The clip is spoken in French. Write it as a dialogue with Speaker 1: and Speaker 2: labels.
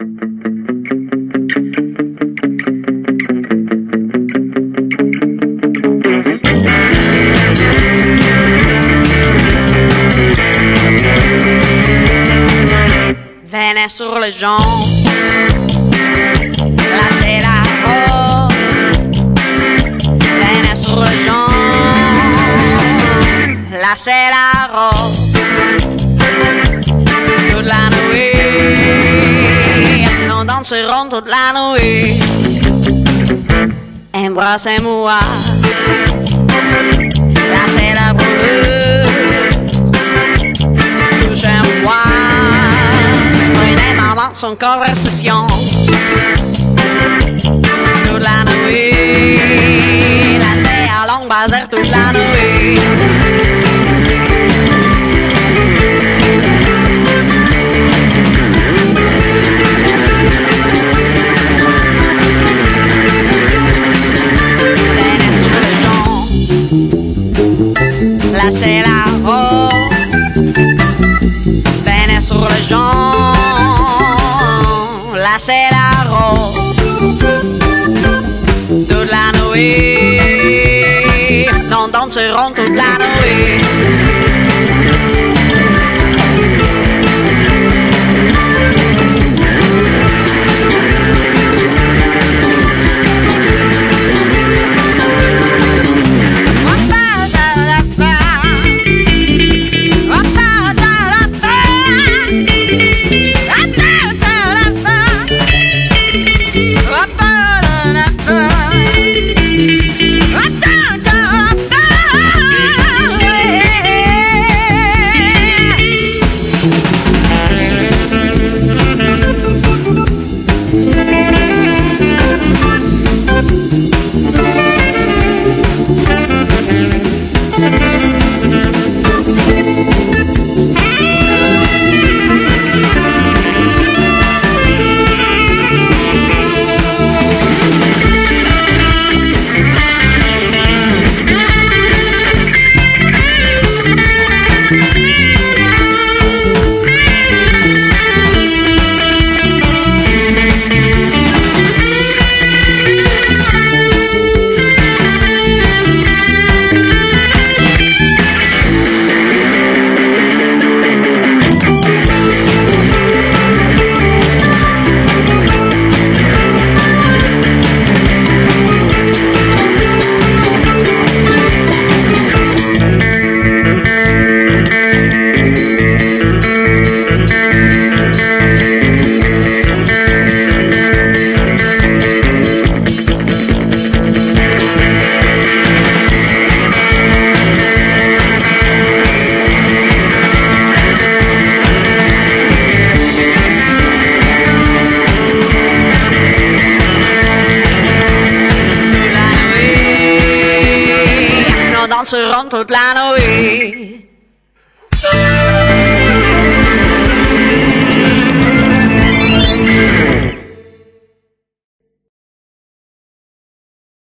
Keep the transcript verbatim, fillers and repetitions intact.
Speaker 1: Venez sur le jonc, là c'est la rose. Venez sur le jonc, là c'est la rose. Toute la nuit, nous danserons toute la nuit. Embrassez-moi, là c'est la brûle. Touchez-moi. Son conversation toute la nuit, là c'est à longue bazar toute la nuit. Venez sur le jonc, là c'est la rose. Venez sur le jonc, là c'est la rose. Toute la nuit, nous danserons toute la nuit. Danseront toute la nuit.